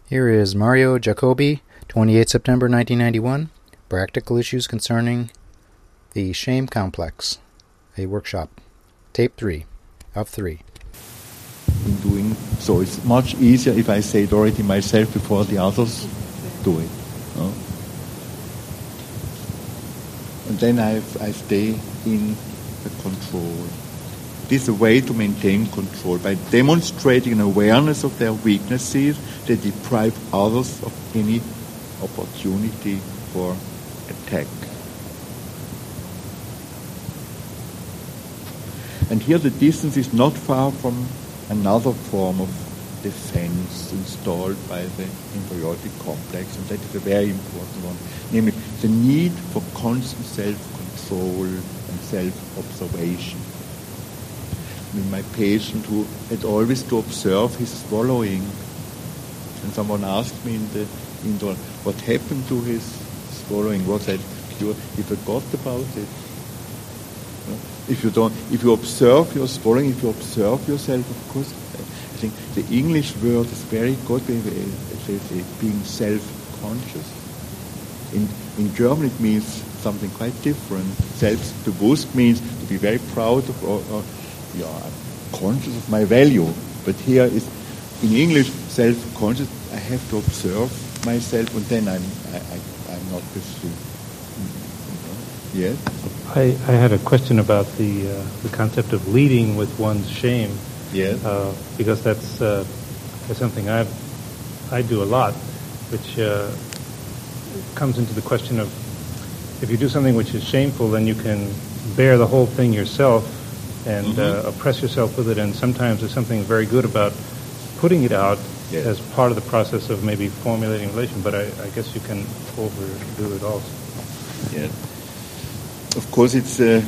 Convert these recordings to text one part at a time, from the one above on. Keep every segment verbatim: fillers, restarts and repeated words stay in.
Here is Mario Jacobi, twenty-eighth September nineteen ninety-one, Practical Issues Concerning the Shame Complex, a workshop. Tape three of three. In doing so, it's much easier if I say it already myself before the others do it. No? And then I, I stay in the control. This is a way to maintain control. By demonstrating an awareness of their weaknesses, they deprive others of any opportunity for attack. And here the distance is not far from another form of defense installed by the embryonic complex, and that is a very important one, namely the need for constant self-control and self-observation. I mean, my patient who had always to observe his swallowing, and someone asked me in the indoor, what happened to his swallowing? Was that cure? He forgot about it. If you don't, if you observe your swallowing, if you observe yourself, of course, I think the English word is very good. It says being self-conscious. In in German, it means something quite different. Selbstbewusst means to be very proud of, or, or yeah, I'm conscious of my value. But here is in English, self-conscious. I have to observe myself, and then I'm I, I, I'm not pursuing. Yes. I, I had a question about the uh, the concept of leading with one's shame. Yes. Uh, because that's uh, that's something I I do a lot, which uh, comes into the question of if you do something which is shameful, then you can bear the whole thing yourself and mm-hmm. uh, oppress yourself with it. And sometimes there's something very good about putting it out yes. as part of the process of maybe formulating relation. But I, I guess you can overdo it also. Yes. Of course, it's a,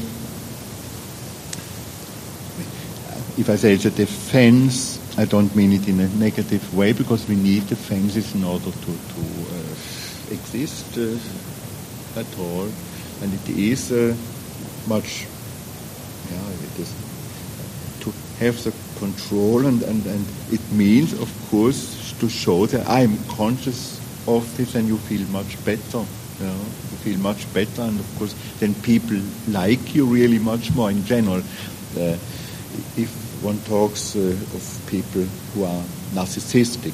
if I say it's a defense, I don't mean it in a negative way, because we need defenses in order to, to uh, exist uh, at all. And it is uh, much, yeah, it is to have the control, and, and, and it means, of course, to show that I'm conscious of this, and you feel much better. You know, you feel much better, and of course then people like you really much more in general. Uh, if one talks uh, of people who are narcissistic,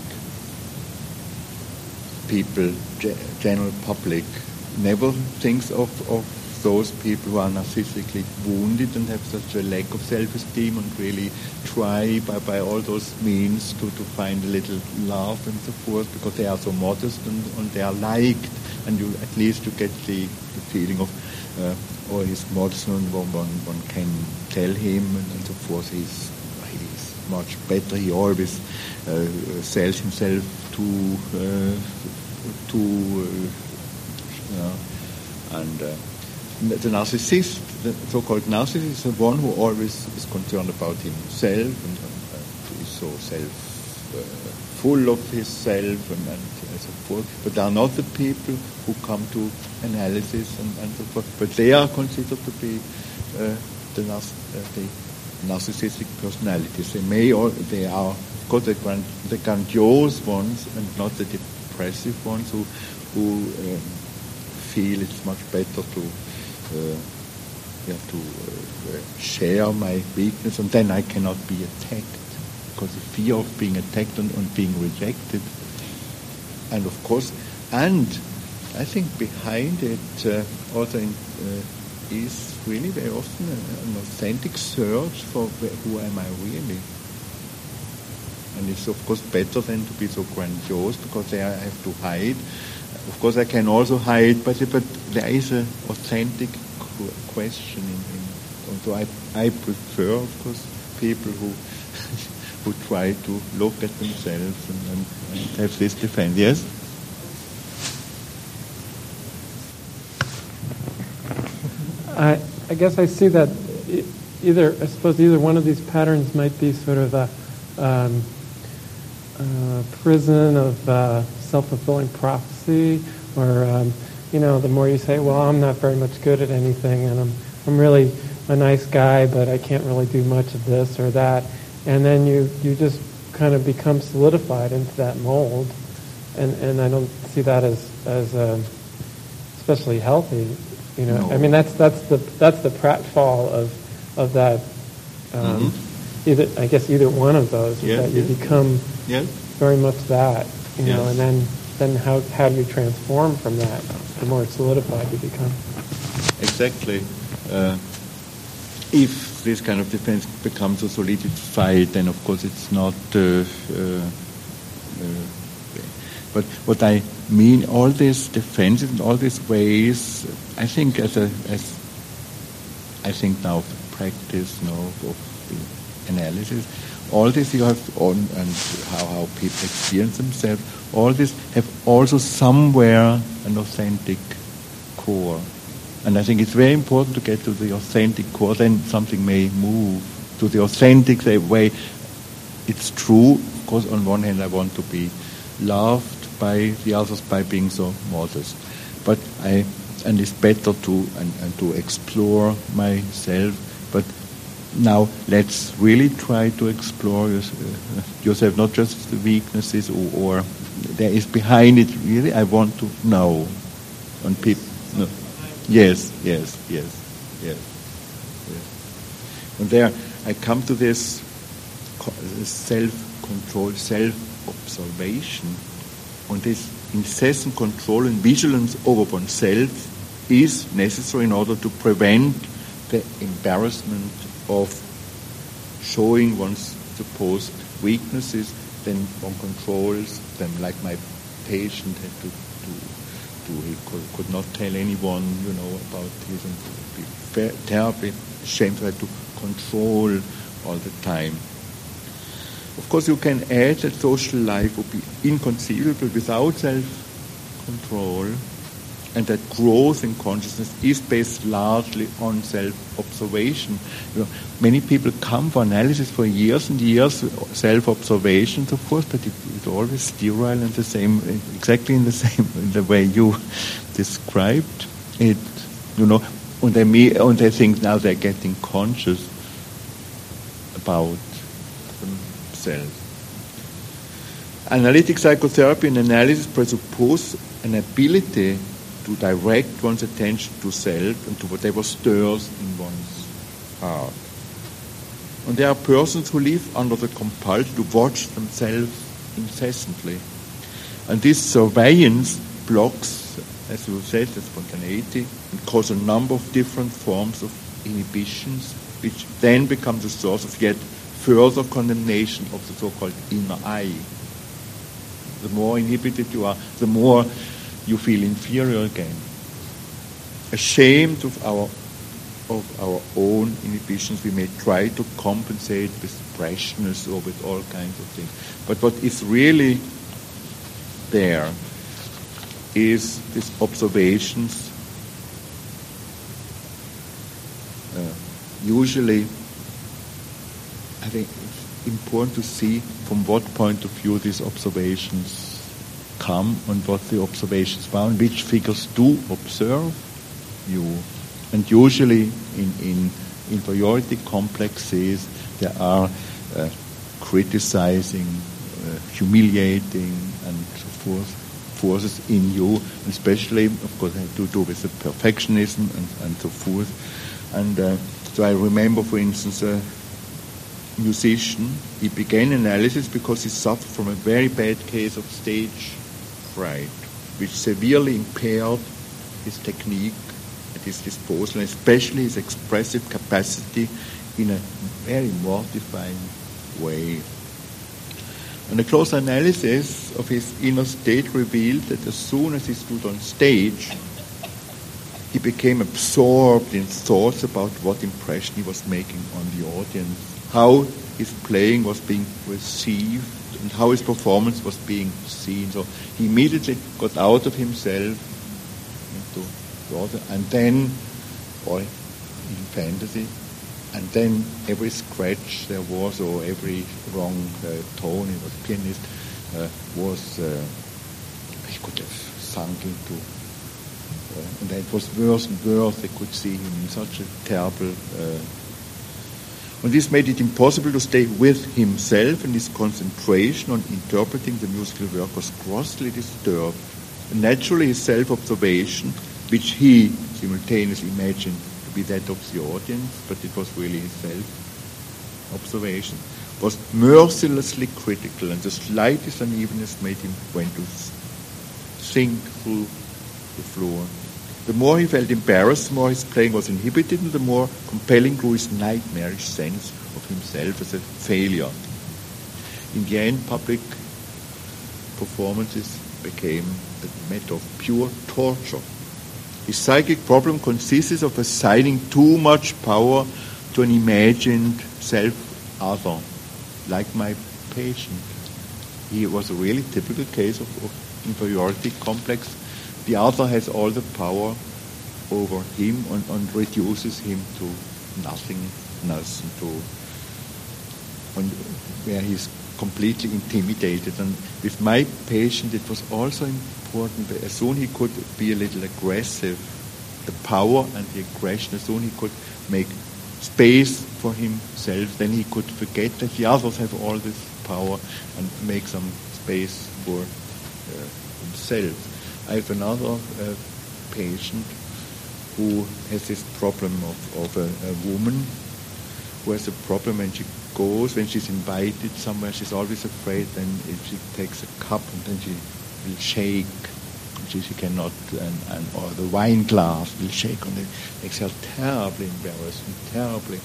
people, ge- general public, never thinks of, of those people who are narcissistically wounded and have such a lack of self-esteem, and really try by, by all those means to, to find a little love and so forth, because they are so modest and, and they are liked. And you, at least you get the, the feeling of, uh, oh, he's modest, and one, one, one can tell him, and, and so forth. He's, he's much better. He always uh, sells himself to, uh, to, uh, you know, and uh, the narcissist, the so-called narcissist, is the one who always is concerned about himself, and uh, is so self. Uh, full of himself and, and so forth, but they are not the people who come to analysis and, and so forth, but they are considered to be uh, the, uh, the narcissistic personalities. They may, or they are, of course, the, grand, the grandiose ones, and not the depressive ones who who um, feel it's much better to uh, yeah, to uh, share my weakness, and then I cannot be attacked. Because the fear of being attacked and, and being rejected. And of course, and I think behind it uh, also in, uh, is really very often an authentic search for who am I really. And it's of course better than to be so grandiose, because there I have to hide. Of course I can also hide, but, but there is an authentic question. In, in, so I, I prefer, of course, people who who try to look at themselves and, and, and have this defense. Yes? I I guess I see that either, I suppose either one of these patterns might be sort of a um, uh, prison of uh, self-fulfilling prophecy, or, um, you know, the more you say, well, I'm not very much good at anything, and I'm I'm really a nice guy, but I can't really do much of this or that. And then you, you just kind of become solidified into that mold. and and I don't see that as as um, especially healthy. You know, No. I mean that's that's the that's the pratfall of of that. Um, Mm-hmm. Either I guess either one of those is Yes, that you yes. become Yes? very much that. You know, Yes. and then then how how do you transform from that? The more solidified you become. Exactly. Uh, if this kind of defense becomes a solidified, then of course it's not. Uh, uh, uh, but what I mean, all these defenses and all these ways, I think as a as I think now of the practice, you know, of the analysis, all this you have on and how how people experience themselves. All this have also somewhere an authentic core. And I think it's very important to get to the authentic core, then something may move to the authentic way. It's true, of course, on one hand I want to be loved by the others by being so modest. But I, and it's better to, and, and to explore myself. But now let's really try to explore yourself, not just the weaknesses or, or there is behind it really, I want to know. On people, no. Yes, yes, yes, yes, yes. And there I come to this self-control, self-observation, and this incessant control and vigilance over oneself is necessary in order to prevent the embarrassment of showing one's supposed weaknesses. Then one controls them, like my patient had to do. He could, could not tell anyone, you know, about his, and be very, terribly ashamed to have to control all the time. Of course, you can add that social life would be inconceivable without self-control, and that growth in consciousness is based largely on self-observation. You know, many people come for analysis for years and years, self-observation, so forth, but it, it's always sterile and the same, exactly in the same in the way you described it. You know, and they me, and they think now they're getting conscious about themselves. Analytic psychotherapy and analysis presuppose an ability to direct one's attention to self and to whatever stirs in one's heart. And there are persons who live under the compulsion to watch themselves incessantly. And this surveillance blocks, as you said, the spontaneity and causes a number of different forms of inhibitions, which then becomes the source of yet further condemnation of the so-called inner I. The more inhibited you are, the more you feel inferior again. Ashamed of our of our own inhibitions, we may try to compensate with brashness or with all kinds of things. But what is really there is these observations. Uh, usually, I think it's important to see from what point of view these observations come and what the observations found, which figures do observe you. And usually in, in inferiority complexes there are uh, criticizing, uh, humiliating and so forth forces in you, especially of course have to do with the perfectionism and, and so forth. And uh, so I remember, for instance, a musician, he began analysis because he suffered from a very bad case of stage fright, which severely impaired his technique at his disposal, and especially his expressive capacity in a very mortifying way. And a close analysis of his inner state revealed that as soon as he stood on stage, he became absorbed in thoughts about what impression he was making on the audience, how his playing was being received, and how his performance was being seen. So he immediately got out of himself into the audience, and then, or in fantasy, and then every scratch there was, or every wrong uh, tone, he was a pianist, uh, was, uh, he could have sunk into, uh, and then it was worse and worse. They could see him in such a terrible uh, And this made it impossible to stay with himself, and his concentration on interpreting the musical work was grossly disturbed. And naturally, his self-observation, which he simultaneously imagined to be that of the audience, but it was really his self-observation, was mercilessly critical, and the slightest unevenness made him want to sink through the floor. The more he felt embarrassed, the more his playing was inhibited, and the more compelling grew his nightmarish sense of himself as a failure. In the end, public performances became a matter of pure torture. His psychic problem consisted of assigning too much power to an imagined self-other, like my patient. He was a really typical case of, of inferiority complex. The other has all the power over him and, and reduces him to nothingness, and to and where he's completely intimidated. And with my patient, it was also important that as soon he could be a little aggressive, the power and the aggression, as soon he could make space for himself, then he could forget that the others have all this power and make some space for uh, himself. I have another uh, patient who has this problem of, of a, a woman who has a problem when she goes, when she's invited somewhere, she's always afraid then if she takes a cup and then she will shake. She, she cannot, and, and or the wine glass will shake, and it makes her terribly embarrassed and terribly.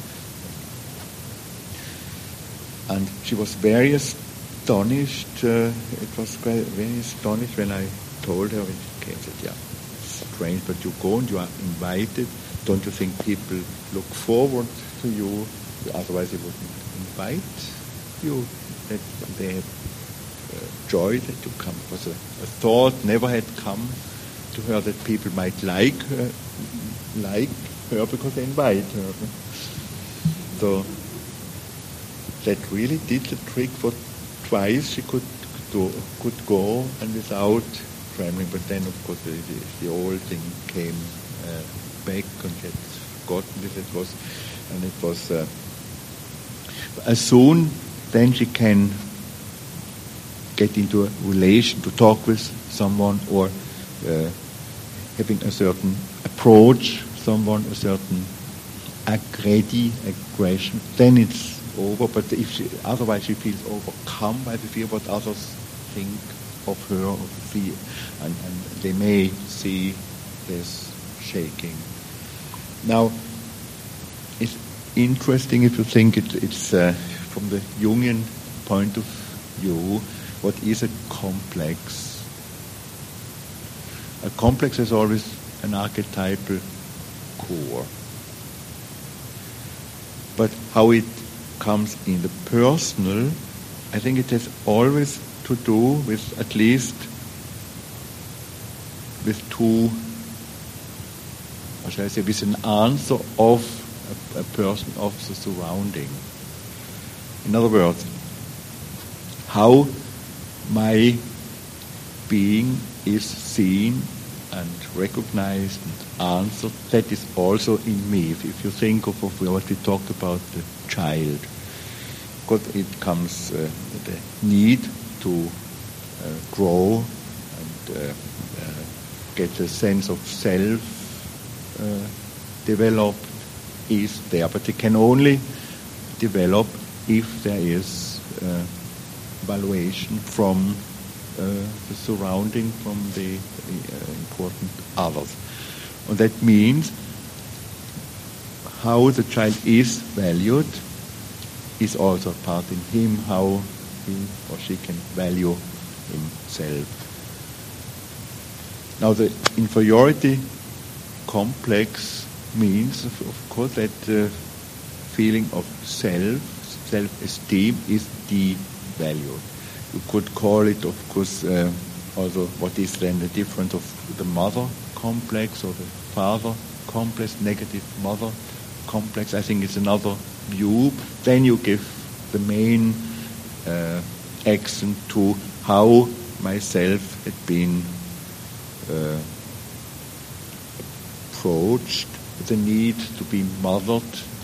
And she was very astonished. Uh, it was quite very astonished when I told her when she came. I said, "Yeah, it's strange, but you go and you are invited. Don't you think people look forward to you? Otherwise, they wouldn't invite you. That they have uh, joy that you come." It was a, a thought never had come to her that people might like her, like her because they invite her. So that really did the trick. For twice she could do, could go and without trembling, but then of course the, the, the old thing came uh, back, and she had forgotten this. It was, and it was uh, as soon then she can get into a relation, to talk with someone, or uh, having a certain approach, someone, a certain ready aggression, then it's over. But if she, otherwise she feels overcome by the fear what others think of her, of the fear, and, and they may see this shaking. Now, it's interesting if you think it, it's uh, from the Jungian point of view, what is a complex? A complex is always an archetypal core. But how it comes in the personal, I think it has always to do with at least with two, how shall I say, with an answer of a, a person, of the surrounding. In other words, how my being is seen and recognized and answered, that is also in me. If, if you think of, of what we talked about, the child, God, it comes uh, the need to uh, grow and uh, uh, get a sense of self uh, developed is there, but it can only develop if there is uh, valuation from uh, the surrounding, from the uh, important others. And that means how the child is valued is also a part in him, how he or she can value himself. Now the inferiority complex means, of, of course, that uh, feeling of self, self-esteem is devalued. You could call it, of course, uh, also what is then the difference of the mother complex or the father complex, negative mother complex. I think it's another view. Then you give the main uh, accent to how myself had been uh, approached, the need to be mothered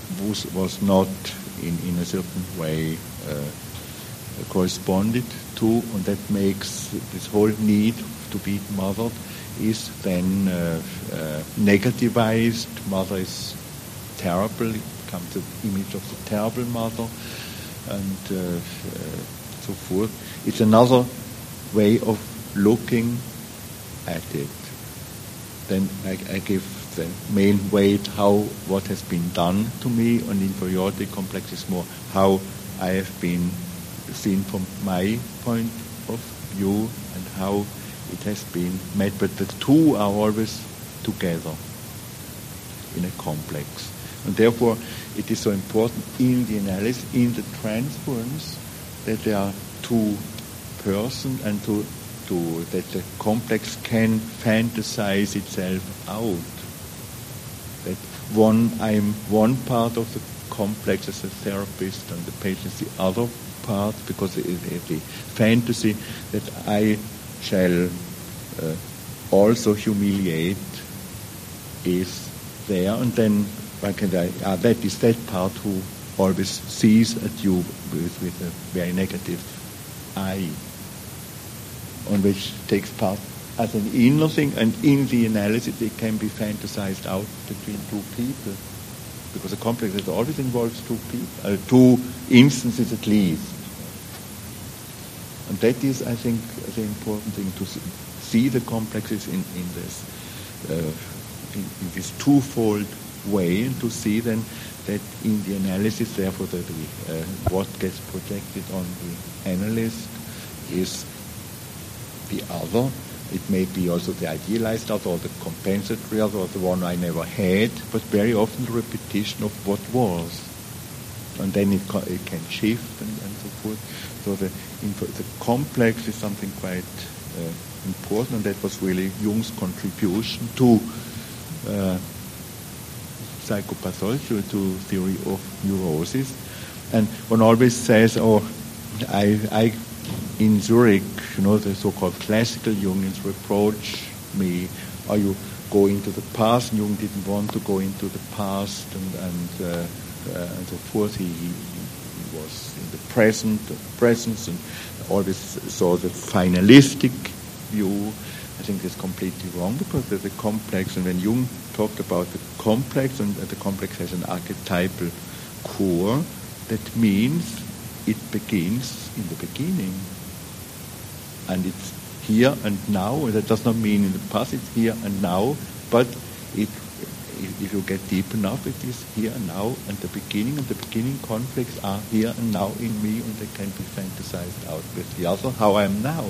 was, was not in, in a certain way uh, corresponded to, and that makes this whole need to be mothered is then uh, uh, negativized. Mother is terrible. It becomes the image of the terrible mother, and uh, uh, so forth. It's another way of looking at it. Then I, I give the main weight how what has been done to me, and inferiority complex is more how I have been seen from my point of view and how it has been met. But the two are always together in a complex. And therefore it is so important in the analysis, in the transference, that there are two persons and to, to that the complex can fantasize itself out. That one, I'm one part of the complex as a therapist and the patient is the other part, because it is the fantasy that I shall uh, also humiliate is there, and then I can, uh, that is that part who always sees at you with, with a very negative eye, on which takes part as an inner thing, and in the analysis it can be fantasized out between two people, because a complex that always involves two people, uh, two instances at least. And that is, I think, the important thing, to see the complexes in, in this uh, in, in this twofold way, and to see then that in the analysis, therefore, that the, uh, what gets projected on the analyst is the other. It may be also the idealized other, or the compensatory other, or the one I never had, but very often the repetition of what was. And then it, co- it can shift and, and so forth. So the, the complex is something quite uh, important, and that was really Jung's contribution to uh, psychopathology, to theory of neurosis. And one always says, oh, I, I in Zurich, you know, the so-called classical Jungians reproach me, or you go into the past, and Jung didn't want to go into the past, and, and, uh, uh, and so forth. He, he, he was in the present, the presence, and always saw the finalistic view. I think that's completely wrong, because there's a complex, and when Jung talked about the complex, and the complex has an archetypal core, that means it begins in the beginning. And it's here and now, and that does not mean in the past, it's here and now, but it, if you get deep enough, it is here and now, and the beginning, and the beginning conflicts are here and now in me, and they can be fantasized out with the other, how I am now.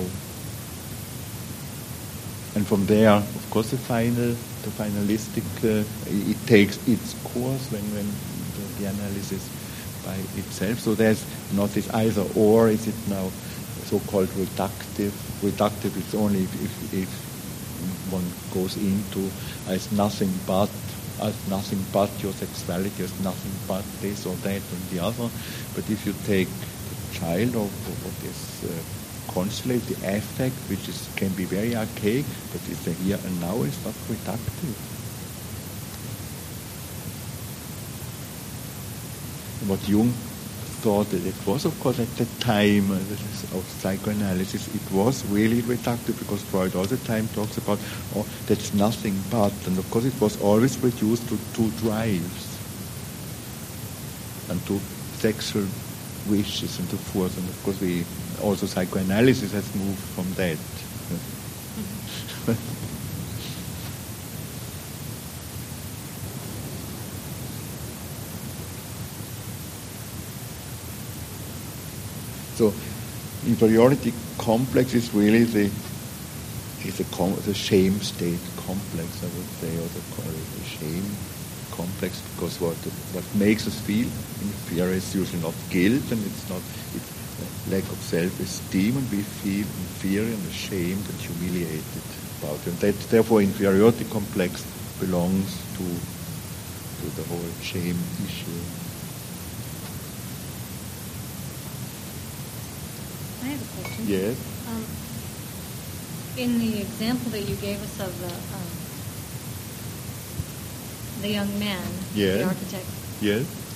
And from there, of course, the final, the finalistic, uh, it takes its course when, when the, the analysis by itself. So there's not this either or, is it now so-called reductive. Reductive is only if, if, if one goes into as nothing but, as nothing but your sexuality, as nothing but this or that and the other. But if you take the child or, or what is uh, constellate, the affect, which is can be very archaic, but it's a here and now, is not reductive. What Jung thought that it was, of course, at the time uh, of psychoanalysis, it was really reductive, because Freud all the time talks about, oh, that's nothing but, and of course it was always reduced to two drives and to sexual wishes and so forth, and of course we also psychoanalysis has moved from that. So, inferiority complex is really the is a com- the shame state complex, I would say, or the, the shame complex, because what what makes us feel inferior is usually not guilt, and it's not it's lack of self-esteem, and we feel inferior and ashamed and humiliated about it. And that, therefore, inferiority complex belongs to to the whole shame issue. I have a question. Yes. Um, in the example that you gave us of the um, the young man, yes. the architect, yes.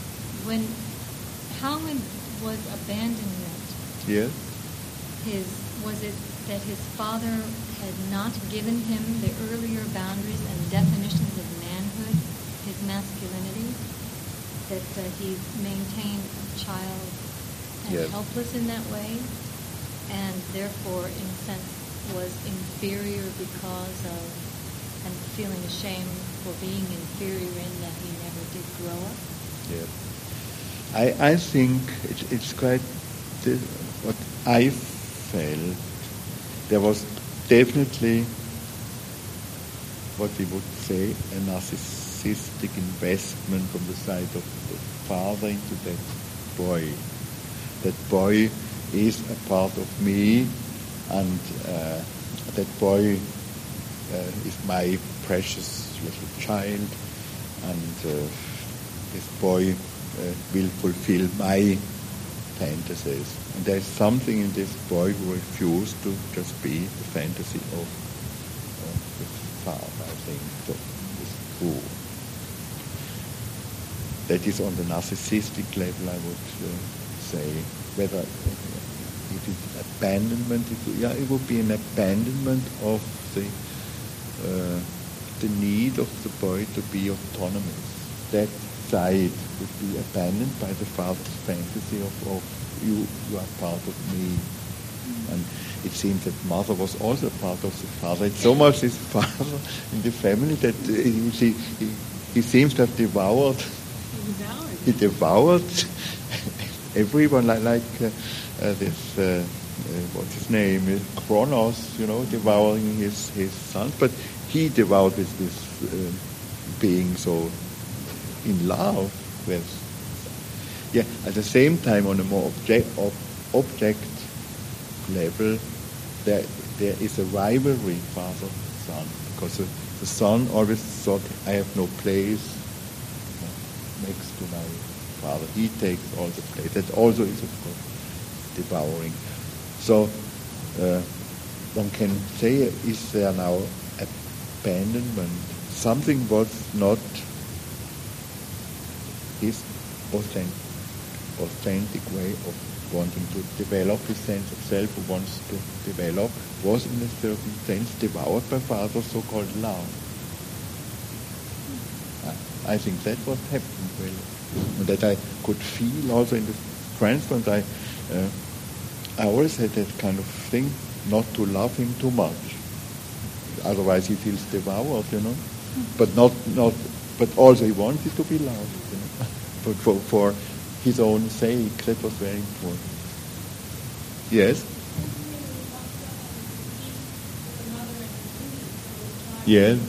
when Howland was abandonment, Yes. his was it that his father had not given him the earlier boundaries and definitions of manhood, his masculinity, that uh, he maintained a child and Yes. helpless in that way, and therefore, in a sense, was inferior because of, and feeling ashamed for being inferior in that he never did grow up? Yes. I I think it's it's quite the, what I felt. There was definitely what we would say a narcissistic investment from the side of the father into that boy. That boy is a part of me, and uh, that boy uh, is my precious little child, and uh, this boy uh, will fulfill my fantasies. And there's something in this boy who refused to just be the fantasy of uh, his father, I think. So it's true. That is on the narcissistic level, I would uh, say. Whether if it's abandonment, it would, yeah, it would be an abandonment of the uh, the need of the boy to be autonomous. That side would be abandoned by the father's fantasy of, of you, you are part of me. Mm. And it seems that mother was also part of the father. It's so much his father in the family that uh, he, he, he seems to have devoured. He devoured. He devoured everyone, like, like uh, uh, this, uh, uh, what's his name, Kronos, you know, devouring his, his sons. But he devoured this, this uh, being so in love with. Yeah, at the same time, on a more object, ob, object level, there there is a rivalry, father-son, because the, the son always thought, I have no place next to my father. He takes all the place. That also is, of course, devouring. So uh, one can say, is there now abandonment? Something was not his authentic, authentic way of wanting to develop his sense of self, who wants to develop, was in a certain sense devoured by father's so-called love. I, I think that what happened, really. And that I could feel also in the transplant. I, uh, I always had that kind of thing, not to love him too much. Otherwise he feels devoured, you know. But not, not, but also he wanted to be loved, you know. But for, for his own sake, that was very important. Yes? Yes.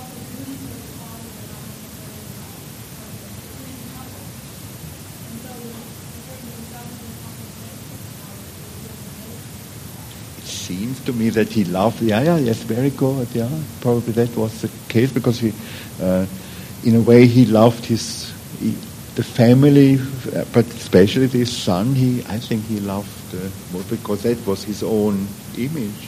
It seems to me that he loved, yeah, yeah, yes, very good, yeah. Probably that was the case, because he, uh, in a way, he loved his, he, the family, but especially his son. He, I think, he loved uh, more because that was his own image,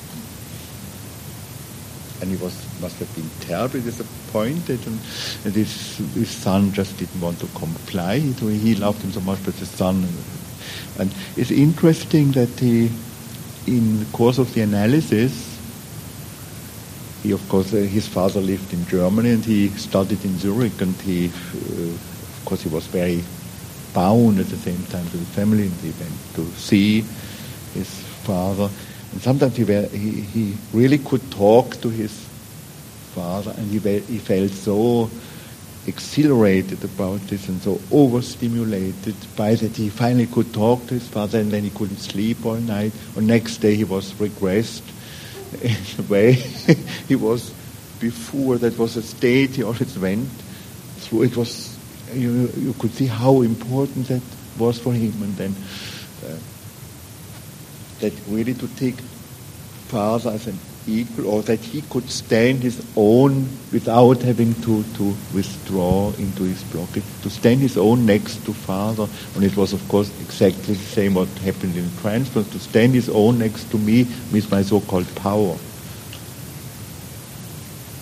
and he was must have been terribly disappointed, and, and his his son just didn't want to comply. He, he loved him so much, but the son, and it's interesting that he, in the course of the analysis, he, of course, uh, his father lived in Germany and he studied in Zurich, and he, uh, of course, he was very bound at the same time to the family, and he went to see his father. And sometimes he, were, he, he really could talk to his father, and he, he felt so exhilarated about this and so overstimulated by that he finally could talk to his father, and then he couldn't sleep all night. Or next day he was regressed in a way he was before. That was a state he always went through. It was, you, you could see how important that was for him, and then uh, that really to take father as an equal, or that he could stand his own without having to, to withdraw into his blockage, to stand his own next to father. And it was, of course, exactly the same what happened in transplant. To stand his own next to me with my so-called power.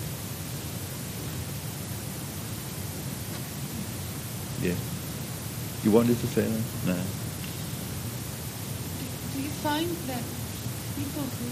Yeah. You wanted to say that? No. Do you find that people who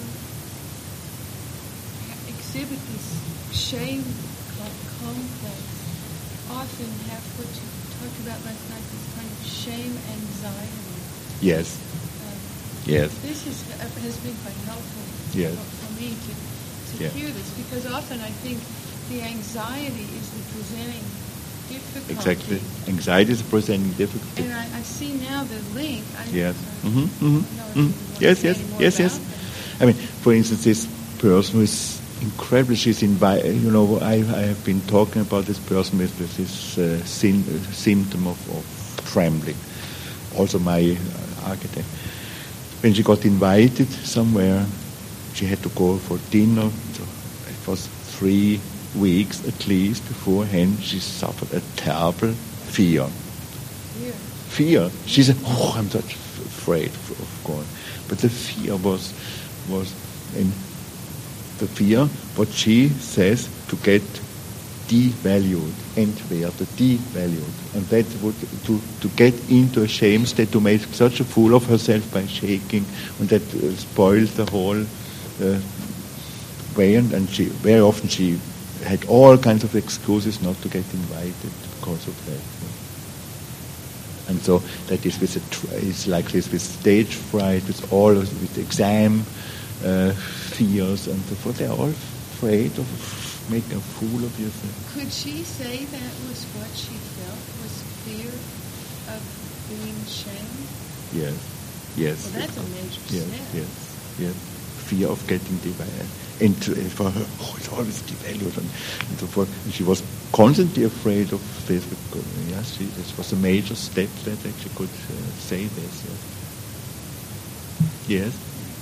ha- exhibit this shame co- complex often have what you talked about last night, this kind of shame anxiety? Yes. Um, Yes. This is, uh, has been quite helpful Yes. for, for me to, to Yeah. hear this, because often I think the anxiety is the presenting difficulty. Exactly. Anxiety is presenting difficulty. And I, I see now the link. I, Yes. uh, Mm-hmm. I Mm-hmm. don't know if you Mm-hmm. want to Yes, say yes, any more yes, about yes. that. I mean, for instance, this person who is incredible. She's invited. You know, I, I have been talking about this person with, with this uh, syn- uh, symptom of, of trembling. Also, my uh, architect. When she got invited somewhere, she had to go for dinner. So it was three weeks at least beforehand. She suffered a terrible fear. Here. Fear. She said, "Oh, I'm such f- afraid of, of going." But the fear was was in the fear. What she says to get devalued, entwerte, devalued, and that would to to get into a shame state, to make such a fool of herself by shaking, and that uh, spoiled the whole uh, way. And, and she very often she had all kinds of excuses not to get invited because of that. And so that is with a tr- it's like this with stage fright, with all of, with exam uh, fears and so forth. They're all afraid of making a fool of yourself. Could she say that was what she felt, was fear of being shamed? Yes, yes. Well, that's a major Yes, step. yes, yes. Fear of getting devalued. And to- and for her, oh, it's always devalued and, and so forth. And she was constantly afraid of this. Because, yes, she, this was a major step that she could uh, say this. Yes. Yes.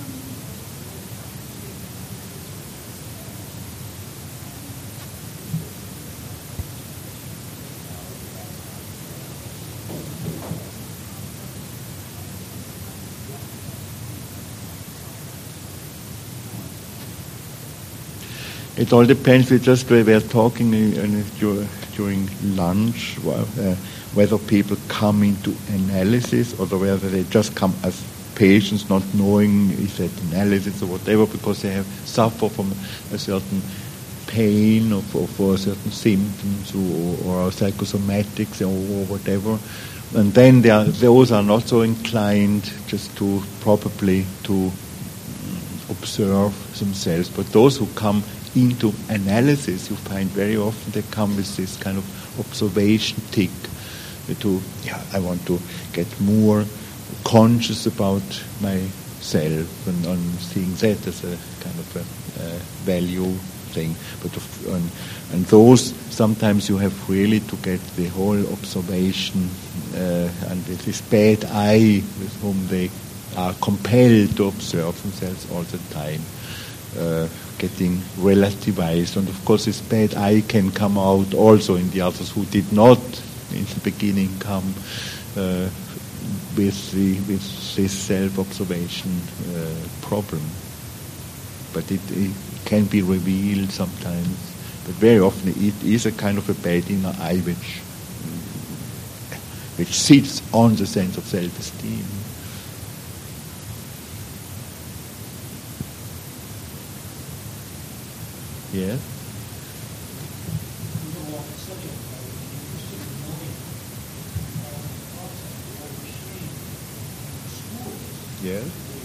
It all depends. We just we were talking uh, uh, during lunch uh, whether people come into analysis or whether they just come as patients, not knowing if that analysis or whatever, because they have suffer from a certain pain or for, for certain symptoms or, or psychosomatics or, or whatever. And then they are, those are not so inclined just to probably to observe themselves. But those who come into analysis, you find very often they come with this kind of observation tick to, yeah, I want to get more conscious about myself and on seeing that as a kind of a uh, value thing. But of, and, and those, sometimes you have really to get the whole observation uh, and this bad eye with whom they are compelled to observe themselves all the time. Uh, getting relativized, and of course this bad eye can come out also in the others who did not in the beginning come uh, with the with this self-observation uh, problem, but it, it can be revealed sometimes, but very often it is a kind of a bad inner eye which which sits on the sense of self-esteem. Yes. Yes.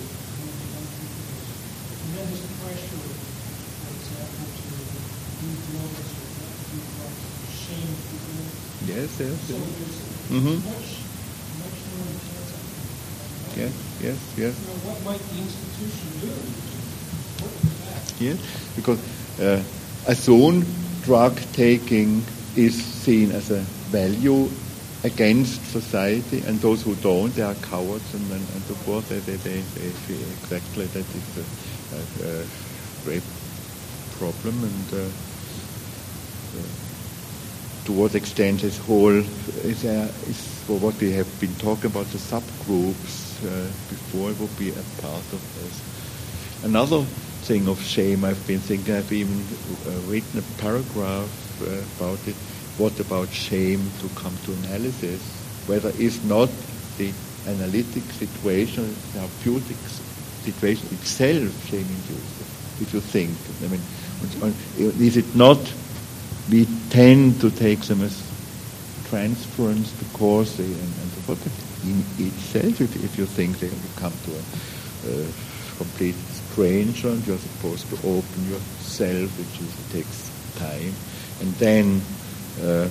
Tremendous pressure, for example, to do drugs or not do drugs, or shame people. Yes, yes, So yes. there's Mm-hmm. much, much more intense. Yes, yes, yes. Now, what might the institution do to work with that? Yes, because uh, assumed drug taking is seen as a value against society, and those who don't, they are cowards and, and, and so forth. They, they, they, they feel exactly that is a, a, a great problem, and uh, uh, to what extent this whole is, uh, is for what we have been talking about, the subgroups uh, before, it would be a part of this. Another thing of shame, I've been thinking, I've even uh, written a paragraph uh, about it. What about shame to come to analysis? whether it's not the analytic situation, therapeutic situation itself shame-inducing, if you think. I mean, is it not we tend to take them as transference because they, and, and so forth, but in itself, if, if you think they come to a uh, complete stranger and you're supposed to open yourself, which is, takes time, and then uh,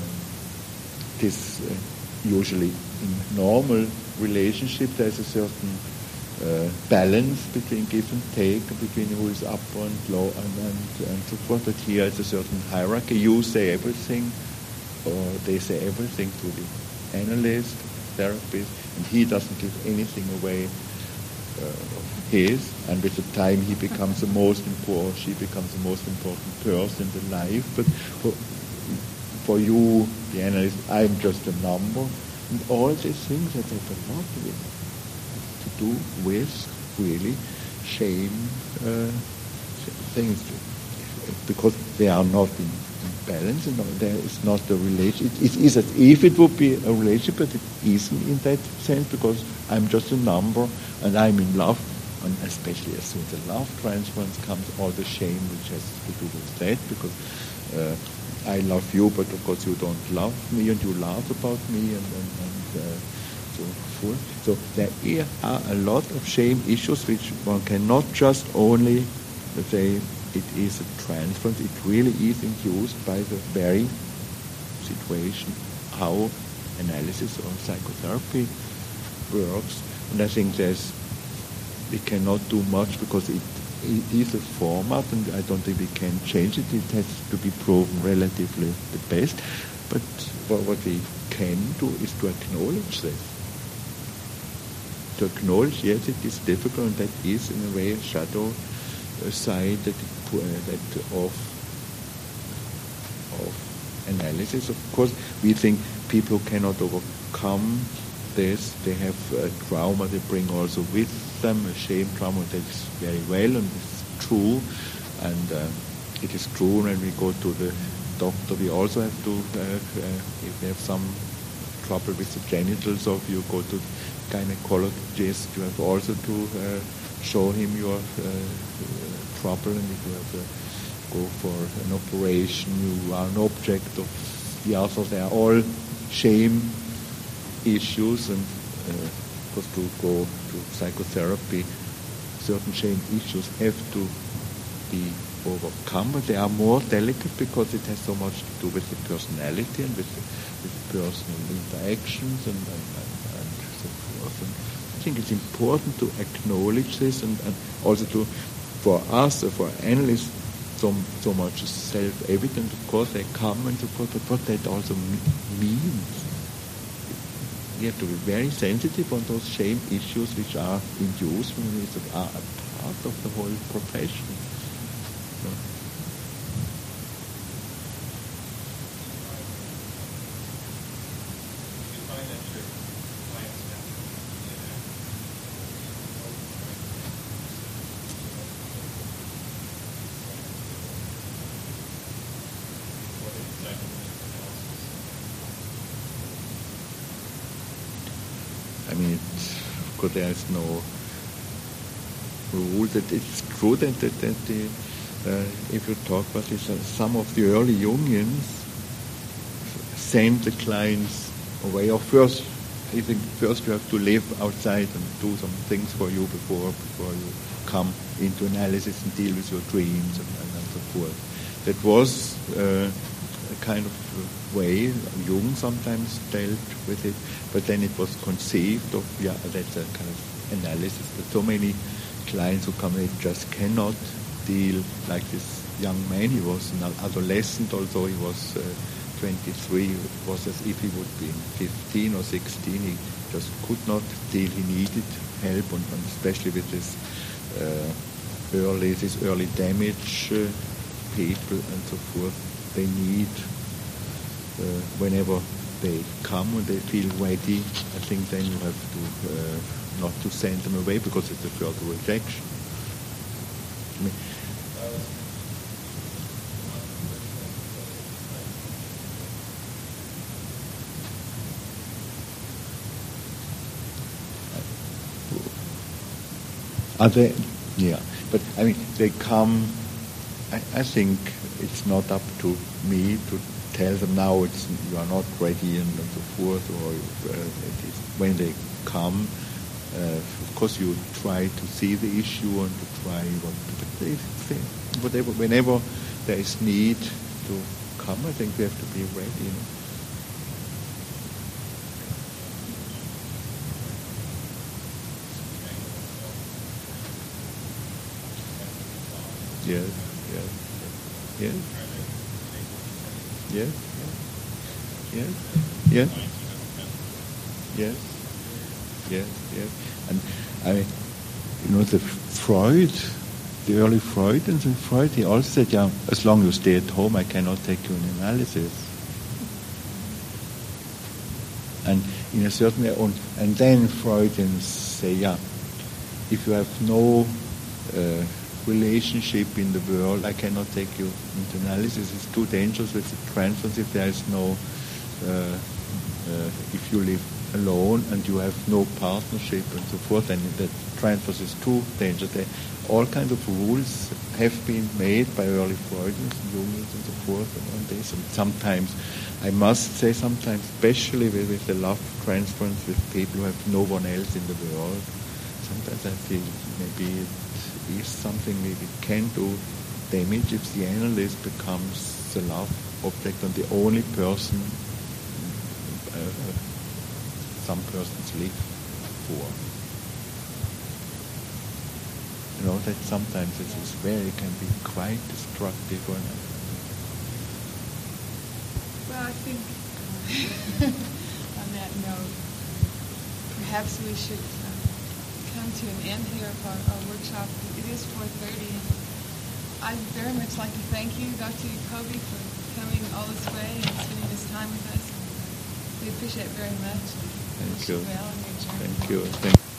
this uh, usually in normal relationship there's a certain uh, balance between give and take, between who is up and low and, and, and so forth, but here is a certain hierarchy. You say everything or they say everything to the analyst, therapist, and he doesn't give anything away uh, his, and with the time he becomes the most important, she becomes the most important person in the life. But for, for you, the analyst, I'm just a number, and all these things that have a lot with, to do with really shame uh, things, because they are not in, in balance, and there is not a relation. It, it is as if it would be a relationship, but it isn't in that sense, because I'm just a number and I'm in love. And especially as soon as the love transference comes, all the shame which has to do with that, because uh, I love you, but of course you don't love me, and you laugh about me, and, and, and uh, so forth. So there are a lot of shame issues which one cannot just only say it is a transference. It really is induced by the very situation how analysis or psychotherapy works. And I think there's we cannot do much because it, it is a format, and I don't think we can change it. It has to be proven relatively the best. But what we can do is to acknowledge this. To acknowledge, yes, it is difficult, and that is in a way a shadow side that, it, uh, that of, of analysis. Of course, we think people who cannot overcome this, they have a trauma they bring also with them, a shame trauma. That's very well, and it's true, and uh, it is true when we go to the doctor. We also have to, uh, uh, if they have some trouble with the genitals, or if you go to gynecologist, you have also to uh, show him your uh, trouble, and if you have to go for an operation, you are an object of the others. They are all shame issues, and uh, of course to go to psychotherapy, certain shame issues have to be overcome, but they are more delicate because it has so much to do with the personality and with the, with the personal interactions and, and, and, and so forth. And I think it's important to acknowledge this, and, and also to, for us, uh, for analysts, so, so much is self-evident. Of course, they come and so forth, but what that also means. We have to be very sensitive on those shame issues which are induced when we are a part of the whole profession. So. I mean, of course, there is no rule. That it's true that, that, that the, uh, if you talk about this, uh, some of the early Jungians send the clients away. Or first, I think first you have to live outside and do some things for you before before you come into analysis and deal with your dreams and, and, and so forth. That was uh, a kind of way Jung sometimes dealt with it, but then it was conceived of, yeah, that's a kind of analysis. But so many clients who come in just cannot deal like this young man. He was an adolescent, although he was uh, twenty-three. It was as if he would be fifteen or sixteen. He just could not deal. He needed help, and, and especially with this uh, early, this early damage uh, people and so forth. They need, uh, whenever they come and they feel ready, I think then you have to uh, not to send them away because it's a further rejection. I mean, Are they? Yeah, but I mean, they come. I, I think it's not up to me to tell them now it's you are not ready and so forth, or uh, it is when they come. Uh, of course, you try to see the issue and to try what, but they, they, whatever, whenever there is need to come, I think we have to be ready. You know. Yes, yes, yes, yes, yes, yes, yes, yes, yes. And I mean, you know, the Freud, the early Freudians and Freud, he also said, yeah, as long as you stay at home, I cannot take you an analysis. And in a certain way, and then Freudians say, yeah, if you have no uh, relationship in the world, I cannot take you into analysis. It's too dangerous with the transference if there is no, uh, uh, if you live alone and you have no partnership and so forth, and that transference is too dangerous. They, all kinds of rules have been made by early Freudians and Jungians and so forth on this. And sometimes, I must say, sometimes, especially with, with the love transference with people who have no one else in the world, sometimes I feel maybe it is something we can do damage if the analyst becomes the love object and the only person uh, some persons live for. You know, that sometimes it is very, can be quite destructive. Or not. Well, I think on that note, perhaps we should uh, come to an end here of our, our workshop. It is four thirty. I'd very much like to thank you, Doctor Jacoby, for coming all this way and spending this time with us. We appreciate it very much. Thank Wish you. Well in your journey. Thank you. Thank you.